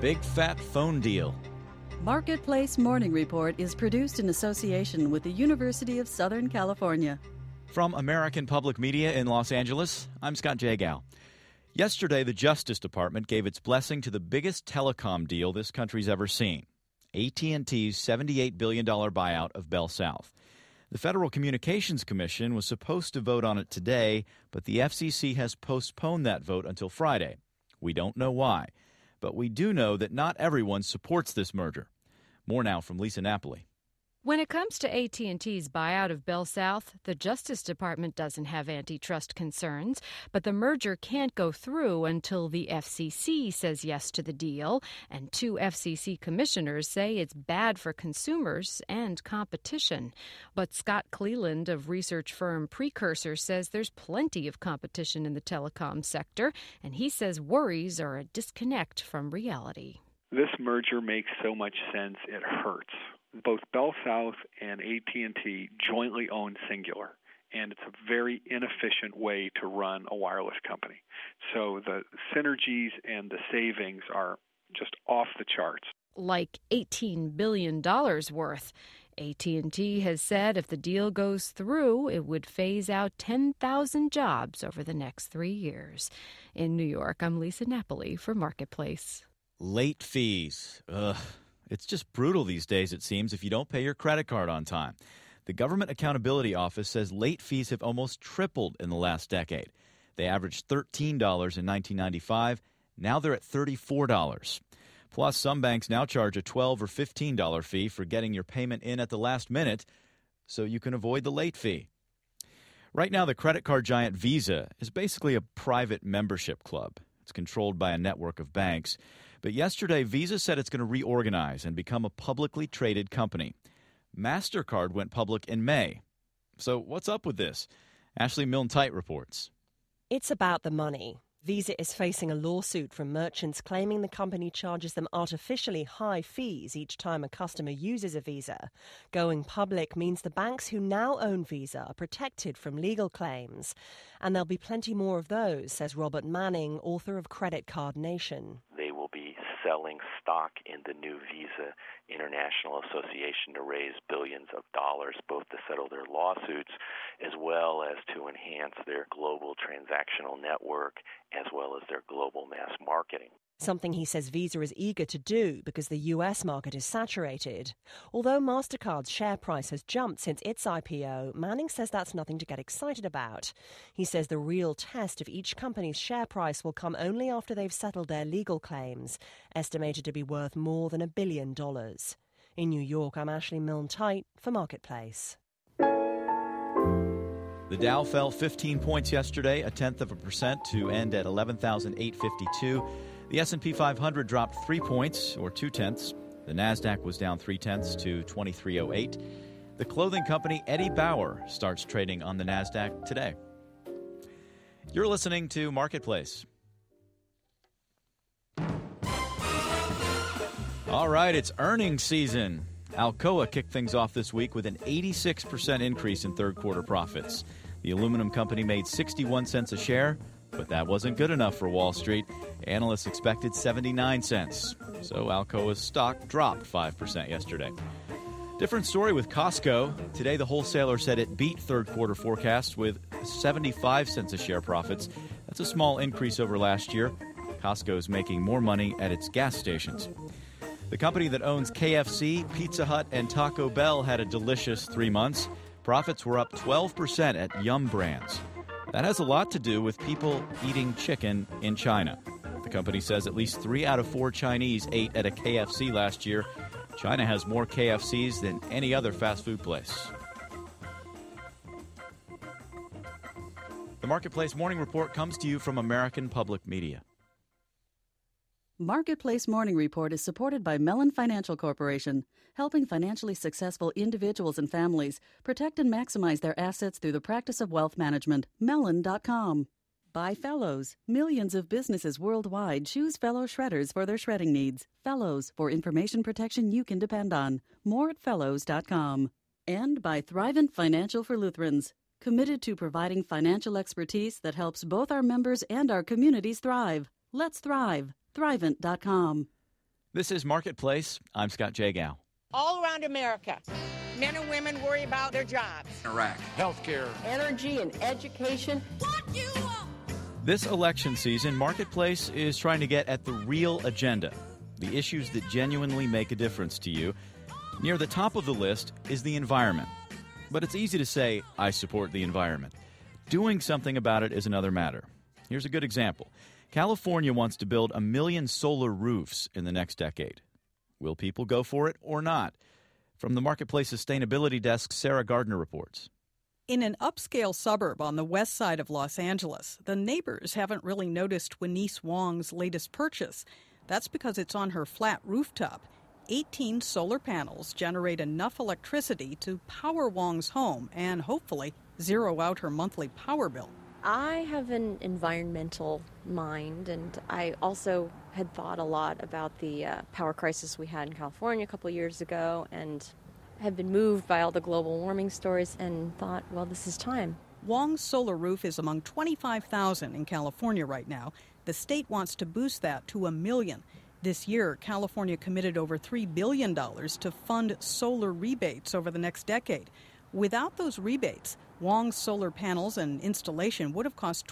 big fat phone deal. Marketplace Morning Report is produced in association with the University of Southern California. From American Public Media in Los Angeles, I'm Scott Jagow. Yesterday, the Justice Department gave its blessing to the biggest telecom deal this country's ever seen, AT&T's $78 billion buyout of Bell South. The Federal Communications Commission was supposed to vote on it today, but the FCC has postponed that vote until Friday. We don't know why, but we do know that not everyone supports this merger. More now from Lisa Napoli. When it comes to AT&T's buyout of Bell South, the Justice Department doesn't have antitrust concerns, but the merger can't go through until the FCC says yes to the deal, and two FCC commissioners say it's bad for consumers and competition. But Scott Cleland of research firm Precursor says there's plenty of competition in the telecom sector, and he says worries are a disconnect from reality. This merger makes so much sense it hurts. Both Bell South and AT&T jointly own Cingular, and it's a very inefficient way to run a wireless company. So the synergies and the savings are just off the charts. Like $18 billion worth. AT&T has said if the deal goes through, it would phase out 10,000 jobs over the next 3 years. In New York, I'm Lisa Napoli for Marketplace. Late fees. Ugh. It's just brutal these days, it seems, if you don't pay your credit card on time. The Government Accountability Office says late fees have almost tripled in the last decade. They averaged $13 in 1995. Now they're at $34. Plus, some banks now charge a $12 or $15 fee for getting your payment in at the last minute, so you can avoid the late fee. Right now, the credit card giant Visa is basically a private membership club. It's controlled by a network of banks. But yesterday, Visa said it's going to reorganize and become a publicly traded company. MasterCard went public in May. So what's up with this? Ashley Milne-Tite reports. It's about the money. Visa is facing a lawsuit from merchants claiming the company charges them artificially high fees each time a customer uses a Visa. Going public means the banks who now own Visa are protected from legal claims. And there'll be plenty more of those, says Robert Manning, author of Credit Card Nation. They will be selling stock in the new Visa International Association to raise billions of dollars, both to settle their lawsuits as well as to enhance their global transactional network as well as their global mass marketing. Something he says Visa is eager to do because the US market is saturated. Although MasterCard's share price has jumped since its IPO, Manning says that's nothing to get excited about. He says the real test of each company's share price will come only after they've settled their legal claims, estimated to be worth more than $1 billion. In New York, I'm Ashley Milne-Tite for Marketplace. The Dow fell 15 points yesterday, 0.1% to end at 11,852. The S&P 500 dropped 3 points, or 0.2. The Nasdaq was down 0.3 to 2308. The clothing company Eddie Bauer starts trading on the Nasdaq today. You're listening to Marketplace. All right, it's earnings season. Alcoa kicked things off this week with an 86% increase in third-quarter profits. The aluminum company made 61 cents a share, but that wasn't good enough for Wall Street. Analysts expected 79 cents. So Alcoa's stock dropped 5% yesterday. Different story with Costco. Today, the wholesaler said it beat third-quarter forecasts with 75 cents a share profits. That's a small increase over last year. Costco is making more money at its gas stations. The company that owns KFC, Pizza Hut, and Taco Bell had a delicious 3 months. Profits were up 12% at Yum Brands. That has a lot to do with people eating chicken in China. The company says at least 3 out of 4 Chinese ate at a KFC last year. China has more KFCs than any other fast food place. The Marketplace Morning Report comes to you from American Public Media. Marketplace Morning Report is supported by Mellon Financial Corporation, helping financially successful individuals and families protect and maximize their assets through the practice of wealth management. Mellon.com. By Fellows. Millions of businesses worldwide choose Fellow Shredders for their shredding needs. Fellows, for information protection you can depend on. More at Fellows.com. And by Thrivent Financial for Lutherans, committed to providing financial expertise that helps both our members and our communities thrive. Let's thrive. Thrivent.com. This is Marketplace. I'm Scott Jagow. All around America, men and women worry about their jobs. Iraq, healthcare, energy and education. What you want? This election season, Marketplace is trying to get at the real agenda, the issues that genuinely make a difference to you. Near the top of the list is the environment. But it's easy to say, I support the environment. Doing something about it is another matter. Here's a good example. California wants to build 1 million solar roofs in the next decade. Will people go for it or not? From the Marketplace Sustainability Desk, Sarah Gardner reports. In an upscale suburb on the west side of Los Angeles, the neighbors haven't really noticed Wenise Wong's latest purchase. That's because it's on her flat rooftop. 18 solar panels generate enough electricity to power Wong's home and hopefully zero out her monthly power bill. I have an environmental mind, and I also had thought a lot about the power crisis we had in California a couple of years ago, and have been moved by all the global warming stories and thought, well, this is time. Wong's solar roof is among 25,000 in California right now. The state wants to boost that to 1 million. This year, California committed over $3 billion to fund solar rebates over the next decade. Without those rebates, Wong's solar panels and installation would have cost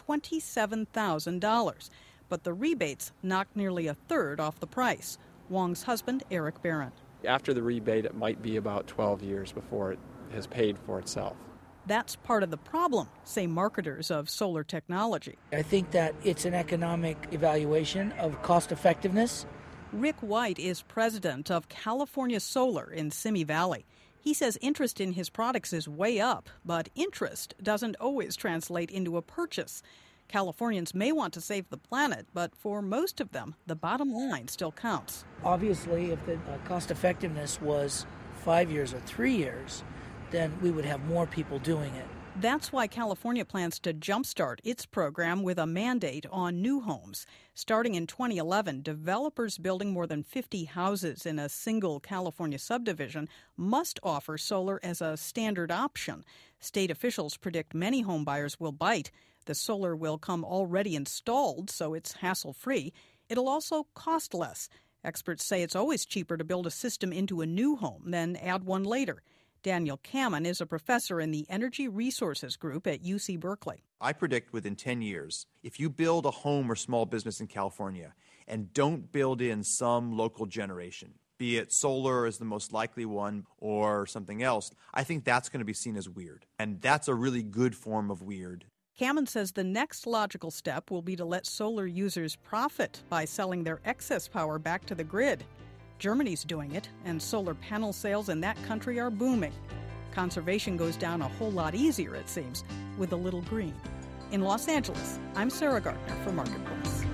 $27,000. But the rebates knocked nearly a third off the price. Wong's husband, Eric Barron. After the rebate, it might be about 12 years before it has paid for itself. That's part of the problem, say marketers of solar technology. I think that it's an economic evaluation of cost effectiveness. Rick White is president of California Solar in Simi Valley. He says interest in his products is way up, but interest doesn't always translate into a purchase. Californians may want to save the planet, but for most of them, the bottom line still counts. Obviously, if the cost effectiveness was 5 years or 3 years, then we would have more people doing it. That's why California plans to jumpstart its program with a mandate on new homes. Starting in 2011, developers building more than 50 houses in a single California subdivision must offer solar as a standard option. State officials predict many home buyers will bite. The solar will come already installed, so it's hassle-free. It'll also cost less. Experts say it's always cheaper to build a system into a new home than add one later. Daniel Kamen is a professor in the Energy Resources Group at UC Berkeley. I predict within 10 years, if you build a home or small business in California and don't build in some local generation, be it solar as the most likely one or something else, I think that's going to be seen as weird. And that's a really good form of weird. Kamen says the next logical step will be to let solar users profit by selling their excess power back to the grid. Germany's doing it, and solar panel sales in that country are booming. Conservation goes down a whole lot easier, it seems, with a little green. In Los Angeles, I'm Sarah Gardner for Marketplace.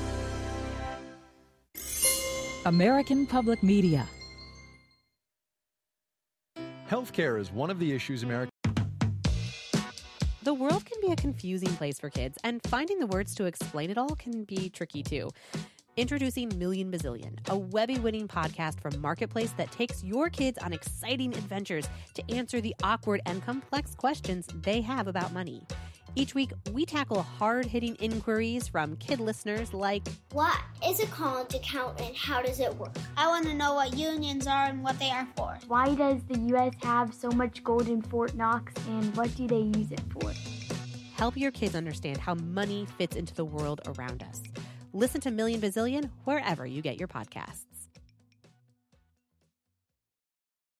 American Public Media. Healthcare is one of the issues America. The world can be a confusing place for kids, and finding the words to explain it all can be tricky too. Introducing Million Bazillion, a Webby-winning podcast from Marketplace that takes your kids on exciting adventures to answer the awkward and complex questions they have about money. Each week, we tackle hard-hitting inquiries from kid listeners like, what is a college account and how does it work? I want to know what unions are and what they are for. Why does the U.S. have so much gold in Fort Knox and what do they use it for? Help your kids understand how money fits into the world around us. Listen to Million Bazillion wherever you get your podcasts.